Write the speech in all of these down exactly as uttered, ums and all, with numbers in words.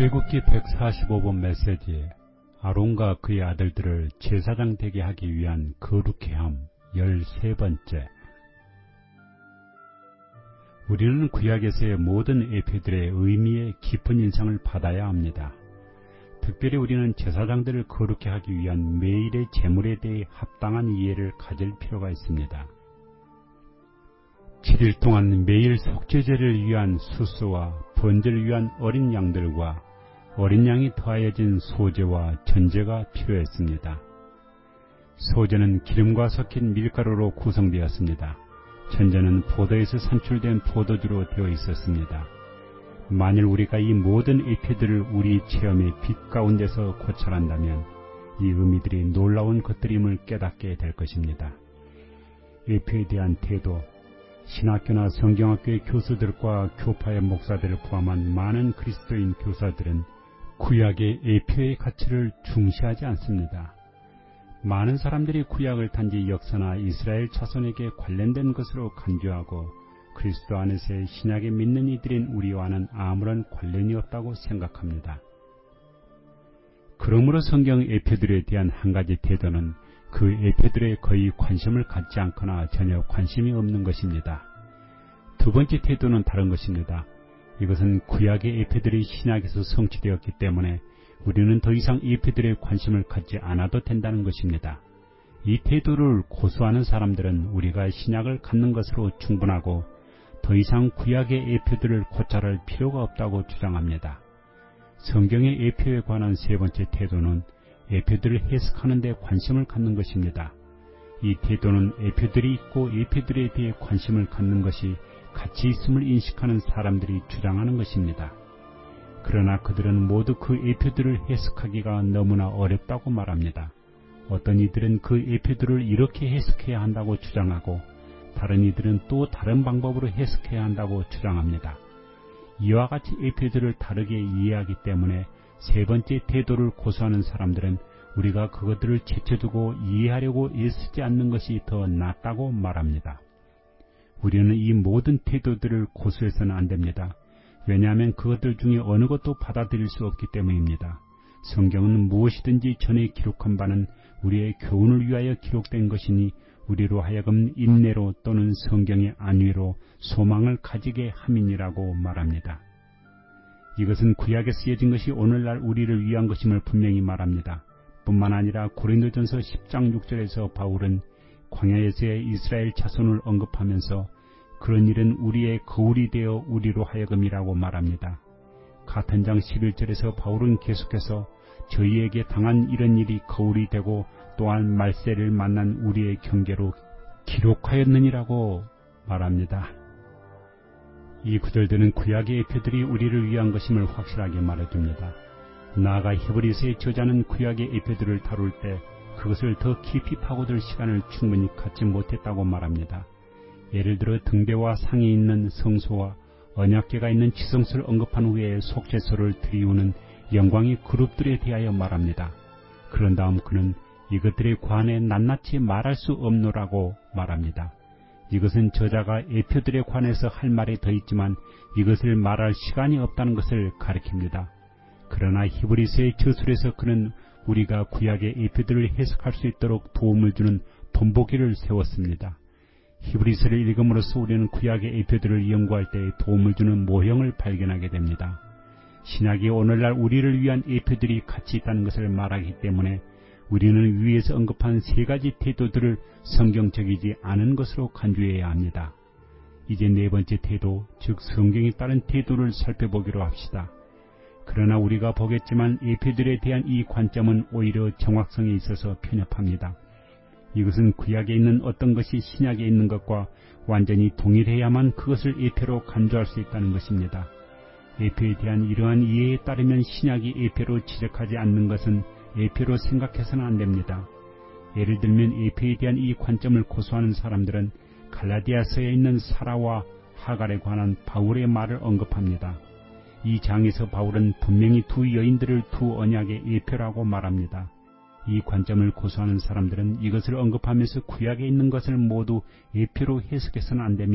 출애굽기 백사십오 번 메시지 아론과 그의 아들들을 제사장 되게 하기 위한 거룩케 함 열세 번째. 우리는 구약에서의 모든 에페들의 의미에 깊은 인상을 받아야 합니다. 특별히 우리는 제사장들을 거룩케 하기 위한 매일의 제물에 대해 합당한 이해를 가질 필요가 있습니다. 칠 일 동안 매일 속죄제를 위한 수수와 번제를 위한 어린 양들과 어린 양이 더하여진 소제와 전제가 필요했습니다. 소제는 기름과 섞인 밀가루로 구성되었습니다. 전제는 포도에서 산출된 포도주로 되어 있었습니다. 만일 우리가 이 모든 에피들을 우리 체험의 빛 가운데서 고찰한다면 이 의미들이 놀라운 것들임을 깨닫게 될 것입니다. 에피에 대한 태도, 신학교나 성경학교의 교수들과 교파의 목사들을 포함한 많은 그리스도인 교사들은 구약의 에피의 가치를 중시하지 않습니다. 많은 사람들이 구약을 단지 역사나 이스라엘 자손에게 관련된 것으로 간주하고 그리스도 안에서의 신약에 믿는 이들인 우리와는 아무런 관련이 없다고 생각합니다. 그러므로 성경 에피들에 대한 한 가지 태도는 그 에피들에 거의 관심을 갖지 않거나 전혀 관심이 없는 것입니다. 두 번째 태도는 다른 것입니다. 이것은 구약의 에피들이 신약에서 성취되었기 때문에 우리는 더 이상 에피들에 관심을 갖지 않아도 된다는 것입니다. 이 태도를 고수하는 사람들은 우리가 신약을 갖는 것으로 충분하고 더 이상 구약의 에피들을 고찰할 필요가 없다고 주장합니다. 성경의 에피에 관한 세 번째 태도는 에피들을 해석하는 데 관심을 갖는 것입니다. 이 태도는 에피들이 있고 에피들에 대해 관심을 갖는 것이 가치 있음을 인식하는 사람들이 주장하는 것입니다. 그러나 그들은 모두 그 에피들을 해석하기가 너무나 어렵다고 말합니다. 어떤 이들은 그 에피들을 이렇게 해석해야 한다고 주장하고 다른 이들은 또 다른 방법으로 해석해야 한다고 주장합니다. 이와 같이 에피들을 다르게 이해하기 때문에 세 번째 태도를 고수하는 사람들은 우리가 그것들을 제쳐두고 이해하려고 애쓰지 않는 것이 더 낫다고 말합니다. 우리는 이 모든 태도들을 고수해서는 안 됩니다. 왜냐하면 그것들 중에 어느 것도 받아들일 수 없기 때문입니다. 성경은 무엇이든지 전에 기록한 바는 우리의 교훈을 위하여 기록된 것이니 우리로 하여금 인내로 또는 성경의 안위로 소망을 가지게 함이니라고 말합니다. 이것은 구약에 쓰여진 것이 오늘날 우리를 위한 것임을 분명히 말합니다. 뿐만 아니라 고린도전서 십 장 육 절에서 바울은 광야에서의 이스라엘 자손을 언급하면서 그런 일은 우리의 거울이 되어 우리로 하여금이라고 말합니다. 같은 장 십일 절에서 바울은 계속해서 저희에게 당한 이런 일이 거울이 되고 또한 말세를 만난 우리의 경계로 기록하였느니라고 말합니다. 이 구절들은 구약의 에피들이 우리를 위한 것임을 확실하게 말해줍니다. 나아가 히브리서의 저자는 구약의 에피들을 다룰 때 그것을 더 깊이 파고들 시간을 충분히 갖지 못했다고 말합니다. 예를 들어 등대와 상이 있는 성소와 언약궤가 있는 지성소를 언급한 후에 속죄소를 들이우는 영광의 그룹들에 대하여 말합니다. 그런 다음 그는 이것들에 관해 낱낱이 말할 수 없노라고 말합니다. 이것은 저자가 에피들에 관해서 할 말이 더 있지만 이것을 말할 시간이 없다는 것을 가리킵니다. 그러나 히브리서의 저술에서 그는 우리가 구약의 에피들을 해석할 수 있도록 도움을 주는 본보기를 세웠습니다. 히브리서를 읽음으로써 우리는 구약의 에피들을 연구할 때 도움을 주는 모형을 발견하게 됩니다. 신약이 오늘날 우리를 위한 에피들이 가치 있다는 것을 말하기 때문에 우리는 위에서 언급한 세 가지 태도들을 성경적이지 않은 것으로 간주해야 합니다. 이제 네 번째 태도, 즉 성경에 따른 태도를 살펴보기로 합시다. 그러나 우리가 보겠지만 에피들에 대한 이 관점은 오히려 정확성에 있어서 편협합니다. 이것은 구약에 있는 어떤 것이 신약에 있는 것과 완전히 동일해야만 그것을 에피로 간주할 수 있다는 것입니다. 에피에 대한 이러한 이해에 따르면 신약이 에피로 지적하지 않는 것은 에피로 생각해서는 안 됩니다. 예를 들면 에피에 대한 이 관점을 고수하는 사람들은 갈라디아서에 있는 사라와 하갈에 관한 바울의 말을 언급합니다. 이 장에서 바울은 분명히 두 여인들을 두 언약의 에피라고 말합니다. 이 관점을 고수하는 사람들은 이것을 언급하면서 구약에 있는 것을 모두 에피로 해석해서는 안 되며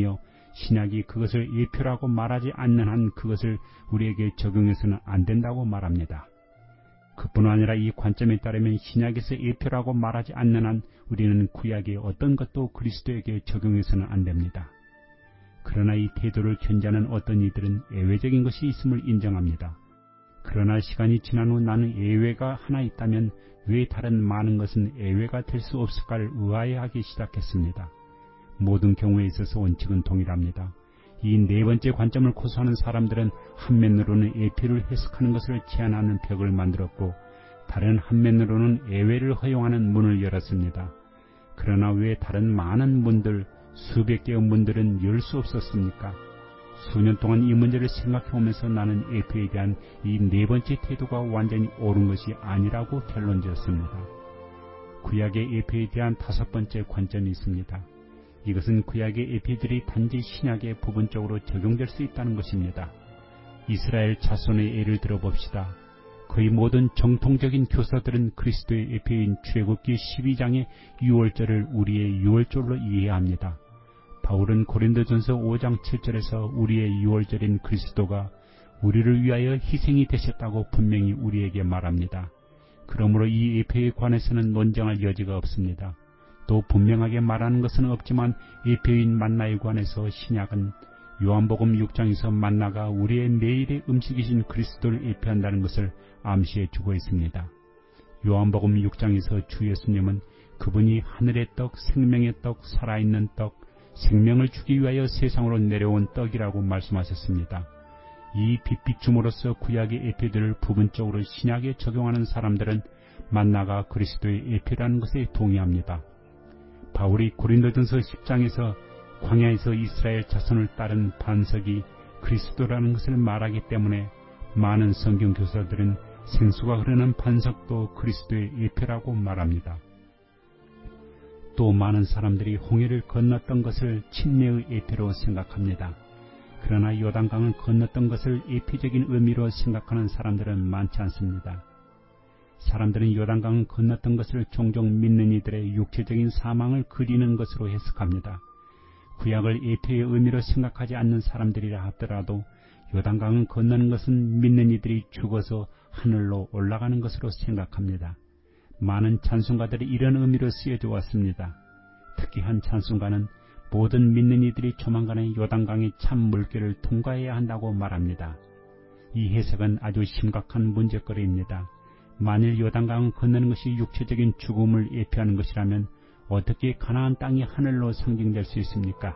신약이 그것을 예표라고 말하지 않는 한 그것을 우리에게 적용해서는 안 된다고 말합니다. 그뿐 아니라 이 관점에 따르면 신약에서 예표라고 말하지 않는 한 우리는 구약의 어떤 것도 그리스도에게 적용해서는 안 됩니다. 그러나 이 태도를 견지하는 어떤 이들은 예외적인 것이 있음을 인정합니다. 그러나 시간이 지난 후 나는 예외가 하나 있다면 왜 다른 많은 것은 예외가 될 수 없을까를 의아해하기 시작했습니다. 모든 경우에 있어서 원칙은 동일합니다. 이 네 번째 관점을 고수하는 사람들은 한 면으로는 예표를 해석하는 것을 제한하는 벽을 만들었고 다른 한면으로는 예외를 허용하는 문을 열었습니다. 그러나 왜 다른 많은 문들, 수백 개의 문들은 열 수 없었습니까? 수년 동안 이 문제를 생각해오면서 나는 예표에 대한 이 네 번째 태도가 완전히 옳은 것이 아니라고 결론지었습니다. 구약의 예표에 대한 다섯 번째 관점이 있습니다. 이것은 구약의 예표들이 단지 신약에 부분적으로 적용될 수 있다는 것입니다. 이스라엘 자손의 예를 들어봅시다. 거의 모든 정통적인 교사들은 그리스도의 예표인 출애굽기 십이 장의 유월절을 우리의 유월절로 이해합니다. 바울은 고린도전서 오 장 칠 절에서 우리의 유월절인 그리스도가 우리를 위하여 희생이 되셨다고 분명히 우리에게 말합니다. 그러므로 이 예표에 관해서는 논쟁할 여지가 없습니다. 또 분명하게 말하는 것은 없지만 예표인 만나에 관해서 신약은 요한복음 육 장에서 만나가 우리의 매일의 음식이신 그리스도를 예표한다는 것을 암시해 주고 있습니다. 요한복음 육 장에서 주 예수님은 그분이 하늘의 떡, 생명의 떡, 살아있는 떡, 생명을 주기 위하여 세상으로 내려온 떡이라고 말씀하셨습니다. 이 빛비춤으로써 구약의 예표들을 부분적으로 신약에 적용하는 사람들은 만나가 그리스도의 예표라는 것에 동의합니다. 바울이 고린도전서 십 장에서 광야에서 이스라엘 자손을 따른 반석이 그리스도라는 것을 말하기 때문에 많은 성경 교사들은 생수가 흐르는 반석도 그리스도의 예표라고 말합니다. 또 많은 사람들이 홍해를 건넜던 것을 침례의 예표로 생각합니다. 그러나 요단강을 건넜던 것을 예표적인 의미로 생각하는 사람들은 많지 않습니다. 사람들은 요단강을 건넜던 것을 종종 믿는 이들의 육체적인 사망을 그리는 것으로 해석합니다. 구약을 예표의 의미로 생각하지 않는 사람들이라 하더라도 요단강을 건너는 것은 믿는 이들이 죽어서 하늘로 올라가는 것으로 생각합니다. 많은 찬송가들이 이런 의미로 쓰여져 왔습니다. 특히 한 찬송가는 모든 믿는 이들이 조만간에 요단강의 참 물결을 통과해야 한다고 말합니다. 이 해석은 아주 심각한 문제거리입니다. 만일 요단강을 건너는 것이 육체적인 죽음을 예표하는 것이라면 어떻게 가나안 땅이 하늘로 상징될 수 있습니까?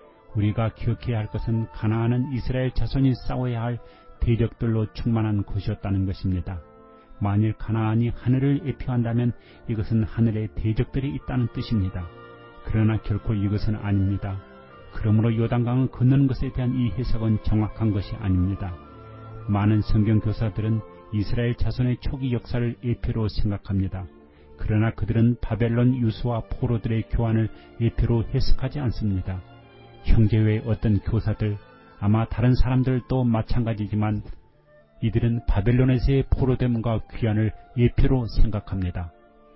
우리가 기억해야 할 것은 가나안은 이스라엘 자손이 싸워야 할 대적들로 충만한 곳이었다는 것입니다. 만일 가나안이 하늘을 예표한다면 이것은 하늘에 대적들이 있다는 뜻입니다. 그러나 결코 이것은 아닙니다. 그러므로 요단강을 건너는 것에 대한 이 해석은 정확한 것이 아닙니다. 많은 성경 교사들은 이스라엘 자손의 초기 역사를 예표로 생각합니다. 그러나 그들은 바벨론 유수와 포로들의 교환을 예표로 해석하지 않습니다. 형제외의 어떤 교사들, 아마 다른 사람들도 마찬가지지만 이들은 바벨론에서의 포로됨과 귀환을 예표로 생각합니다.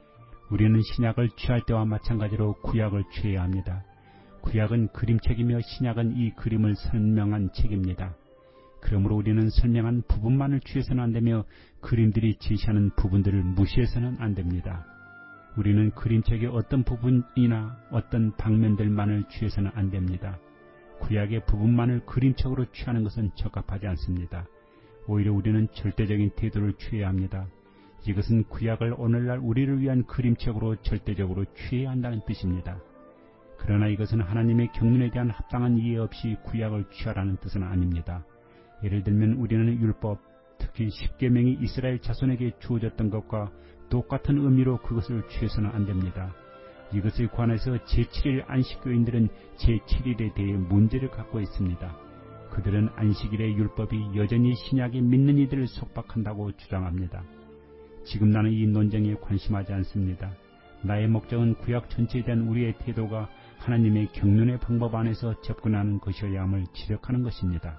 우리는 신약을 취할 때와 마찬가지로 구약을 취해야 합니다. 구약은 그림책이며 신약은 이 그림을 설명한 책입니다. 그러므로 우리는 설명한 부분만을 취해서는 안 되며 그림들이 제시하는 부분들을 무시해서는 안 됩니다. 우리는 그림책의 어떤 부분이나 어떤 방면들만을 취해서는 안 됩니다. 구약의 부분만을 그림책으로 취하는 것은 적합하지 않습니다. 오히려 우리는 절대적인 태도를 취해야 합니다. 이것은 구약을 오늘날 우리를 위한 그림책으로 절대적으로 취해야 한다는 뜻입니다. 그러나 이것은 하나님의 경륜에 대한 합당한 이해 없이 구약을 취하라는 뜻은 아닙니다. 예를 들면 우리는 율법, 특히 십계명이 이스라엘 자손에게 주어졌던 것과 똑같은 의미로 그것을 취해서는 안 됩니다. 이것에 관해서 제칠 일 안식교인들은 제칠 일에 대해 문제를 갖고 있습니다. 그들은 안식일의 율법이 여전히 신약에 믿는 이들을 속박한다고 주장합니다. 지금 나는 이 논쟁에 관심하지 않습니다. 나의 목적은 구약 전체에 대한 우리의 태도가 하나님의 경륜의 방법 안에서 접근하는 것이어야 함을 지적하는 것입니다.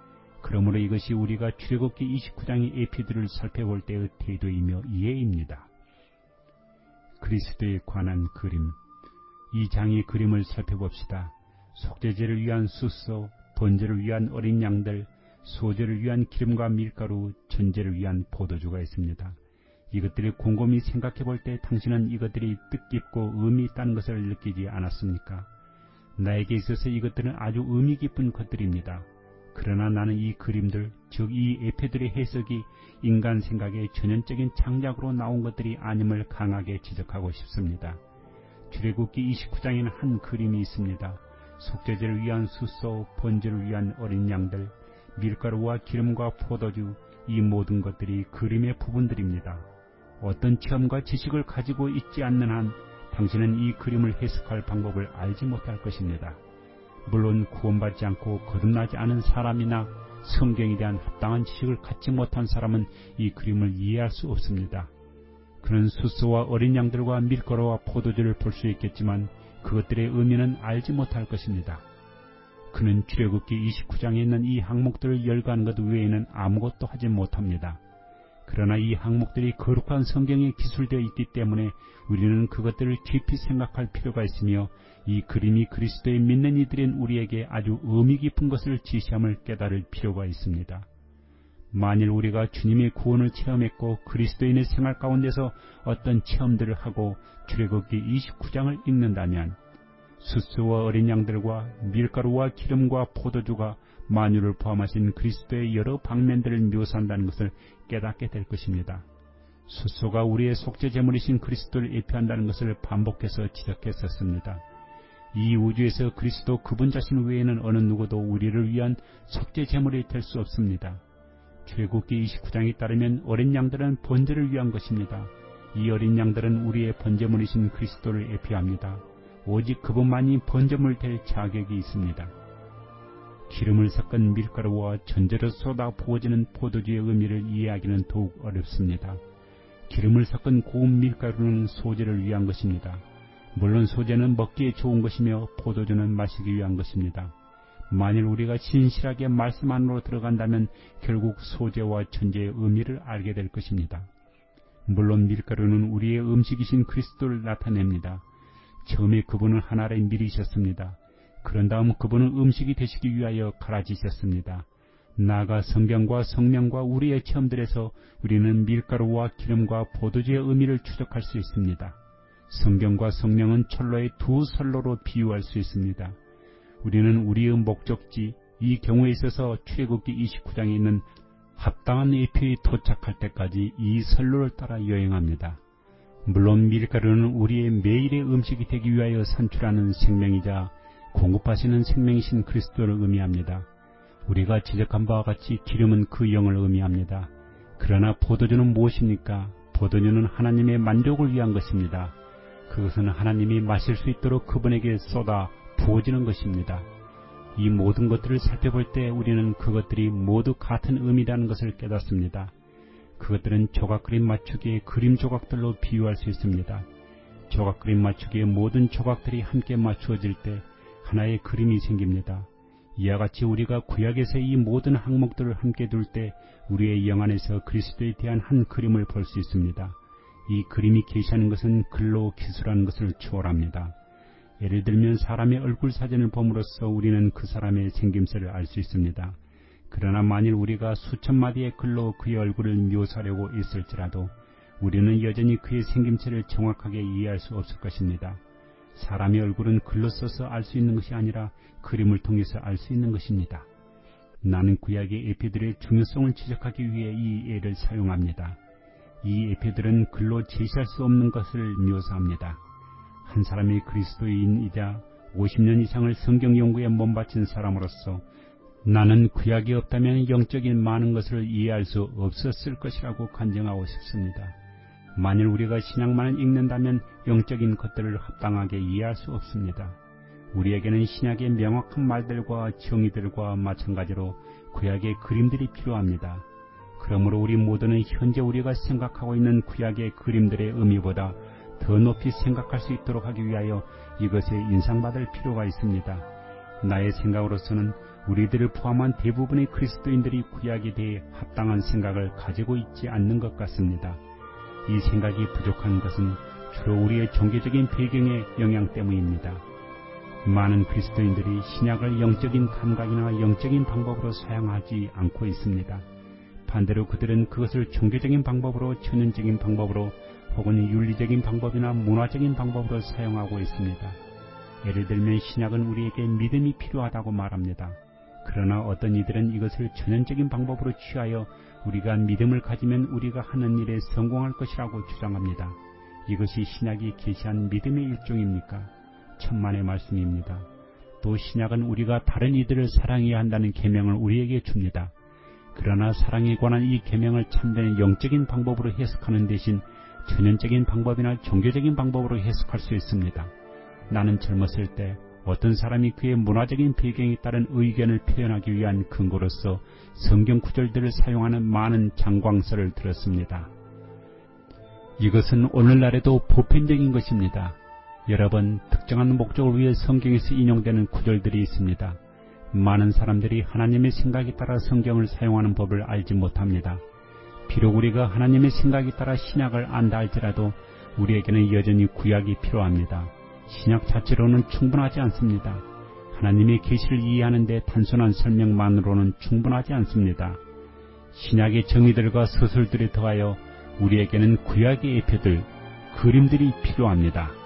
그러므로 이것이 우리가 출애굽기 이십구 장의 예표들을 살펴볼 때의 태도이며 이해입니다. 그리스도에 관한 그림. 이 장의 그림을 살펴봅시다. 속죄제를 위한 숫소, 번제를 위한 어린 양들, 소제를 위한 기름과 밀가루, 전제를 위한 포도주가 있습니다. 이것들을 곰곰이 생각해 볼 때 당신은 이것들이 뜻깊고 의미 있다는 것을 느끼지 않았습니까? 나에게 있어서 이것들은 아주 의미 깊은 것들입니다. 그러나 나는 이 그림들, 즉 이 에페들의 해석이 인간 생각의 전형적인 창작으로 나온 것들이 아님을 강하게 지적하고 싶습니다. 출애굽기 이십구 장에는 한 그림이 있습니다. 속죄제를 위한 숫소, 번제를 위한 어린 양들, 밀가루와 기름과 포도주, 이 모든 것들이 그림의 부분들입니다. 어떤 체험과 지식을 가지고 있지 않는 한 당신은 이 그림을 해석할 방법을 알지 못할 것입니다. 물론 구원받지 않고 거듭나지 않은 사람이나 성경에 대한 합당한 지식을 갖지 못한 사람은 이 그림을 이해할 수 없습니다. 그는 숫소와 어린 양들과 밀가루와 포도주를 볼 수 있겠지만 그것들의 의미는 알지 못할 것입니다. 그는 출애굽기 이십구 장에 있는 이 항목들을 열거하는 것 외에는 아무것도 하지 못합니다. 그러나 이 항목들이 거룩한 성경에 기술되어 있기 때문에 우리는 그것들을 깊이 생각할 필요가 있으며 이 그림이 그리스도에 믿는 이들인 우리에게 아주 의미 깊은 것을 지시함을 깨달을 필요가 있습니다. 만일 우리가 주님의 구원을 체험했고 그리스도인의 생활 가운데서 어떤 체험들을 하고 출애굽기 이십구 장을 읽는다면 숫소와 어린 양들과 밀가루와 기름과 포도주가 만유를 포함하신 그리스도의 여러 방면들을 묘사한다는 것을 깨닫게 될 것입니다. 숫소가 우리의 속죄 제물이신 그리스도를 예표한다는 것을 반복해서 지적했었습니다. 이 우주에서 그리스도 그분 자신 외에는 어느 누구도 우리를 위한 속죄 제물이 될 수 없습니다. 출애굽기 이십구 장에 따르면 어린 양들은 번제를 위한 것입니다. 이 어린 양들은 우리의 번제물이신 그리스도를 예표합니다. 오직 그분만이 번제물 될 자격이 있습니다. 기름을 섞은 밀가루와 전제로 쏟아 부어지는 포도주의 의미를 이해하기는 더욱 어렵습니다. 기름을 섞은 고운 밀가루는 소제를 위한 것입니다. 물론 소제는 먹기에 좋은 것이며 포도주는 마시기 위한 것입니다. 만일 우리가 신실하게 말씀 안으로 들어간다면 결국 소제와 전제의 의미를 알게 될 것입니다. 물론 밀가루는 우리의 음식이신 그리스도를 나타냅니다. 처음에 그분은 한 알의 밀이셨습니다. 그런 다음 그분은 음식이 되시기 위하여 갈아지셨습니다. 나아가 성경과 성령과 우리의 체험들에서 우리는 밀가루와 기름과 포도주의 의미를 추적할 수 있습니다. 성경과 성령은 철로의 두 선로로 비유할 수 있습니다. 우리는 우리의 목적지, 이 경우에 있어서 출애굽기 이십구 장에 있는 합당한 예표에 도착할 때까지 이 선로를 따라 여행합니다. 물론 밀가루는 우리의 매일의 음식이 되기 위하여 산출하는 생명이자 공급하시는 생명이신 그리스도를 의미합니다. 우리가 지적한 바와 같이 기름은 그 영을 의미합니다. 그러나 포도주는 무엇입니까? 포도주는 하나님의 만족을 위한 것입니다. 그것은 하나님이 마실 수 있도록 그분에게 쏟아 부어지는 것입니다. 이 모든 것들을 살펴볼 때 우리는 그것들이 모두 같은 의미라는 것을 깨닫습니다. 그것들은 조각 그림 맞추기의 그림 조각들로 비유할 수 있습니다. 조각 그림 맞추기의 모든 조각들이 함께 맞추어질 때 하나의 그림이 생깁니다. 이와 같이 우리가 구약에서 이 모든 항목들을 함께 둘 때 우리의 영 안에서 그리스도에 대한 한 그림을 볼 수 있습니다. 이 그림이 계시하는 것은 글로 기술하는 것을 초월합니다. 예를 들면 사람의 얼굴 사진을 봄으로써 우리는 그 사람의 생김새를 알 수 있습니다. 그러나 만일 우리가 수천 마디의 글로 그의 얼굴을 묘사하려고 했을지라도 우리는 여전히 그의 생김새를 정확하게 이해할 수 없을 것입니다. 사람의 얼굴은 글로 써서 알 수 있는 것이 아니라 그림을 통해서 알 수 있는 것입니다. 나는 구약의 에피들의 중요성을 지적하기 위해 이 예를 사용합니다. 이 에피들은 글로 제시할 수 없는 것을 묘사합니다. 한 사람이 그리스도인이자 오십 년 이상을 성경 연구에 몸바친 사람으로서 나는 구약이 없다면 영적인 많은 것을 이해할 수 없었을 것이라고 간증하고 싶습니다. 만일 우리가 신약만을 읽는다면 영적인 것들을 합당하게 이해할 수 없습니다. 우리에게는 신약의 명확한 말들과 정의들과 마찬가지로 구약의 그림들이 필요합니다. 그러므로 우리 모두는 현재 우리가 생각하고 있는 구약의 그림들의 의미보다 더 높이 생각할 수 있도록 하기 위하여 이것에 인상받을 필요가 있습니다. 나의 생각으로서는 우리들을 포함한 대부분의 그리스도인들이 구약에 대해 합당한 생각을 가지고 있지 않는 것 같습니다. 이 생각이 부족한 것은 주로 우리의 종교적인 배경의 영향 때문입니다. 많은 그리스도인들이 신약을 영적인 감각이나 영적인 방법으로 사용하지 않고 있습니다. 반대로 그들은 그것을 종교적인 방법으로, 천연적인 방법으로 혹은 윤리적인 방법이나 문화적인 방법으로 사용하고 있습니다. 예를 들면 신약은 우리에게 믿음이 필요하다고 말합니다. 그러나 어떤 이들은 이것을 천연적인 방법으로 취하여 우리가 믿음을 가지면 우리가 하는 일에 성공할 것이라고 주장합니다. 이것이 신약이 계시한 믿음의 일종입니까? 천만의 말씀입니다. 또 신약은 우리가 다른 이들을 사랑해야 한다는 계명을 우리에게 줍니다. 그러나 사랑에 관한 이 계명을 참된 영적인 방법으로 해석하는 대신 천연적인 방법이나 종교적인 방법으로 해석할 수 있습니다. 나는 젊었을 때 어떤 사람이 그의 문화적인 배경에 따른 의견을 표현하기 위한 근거로서 성경 구절들을 사용하는 많은 장광설을 들었습니다. 이것은 오늘날에도 보편적인 것입니다. 여러 번 특정한 목적을 위해 성경에서 인용되는 구절들이 있습니다. 많은 사람들이 하나님의 생각에 따라 성경을 사용하는 법을 알지 못합니다. 비록 우리가 하나님의 생각에 따라 신약을 안다 할지라도 우리에게는 여전히 구약이 필요합니다. 신약 자체로는 충분하지 않습니다. 하나님의 계시를 이해하는 데 단순한 설명만으로는 충분하지 않습니다. 신약의 정의들과 서술들에 더하여 우리에게는 구약의 예표들, 그림들이 필요합니다.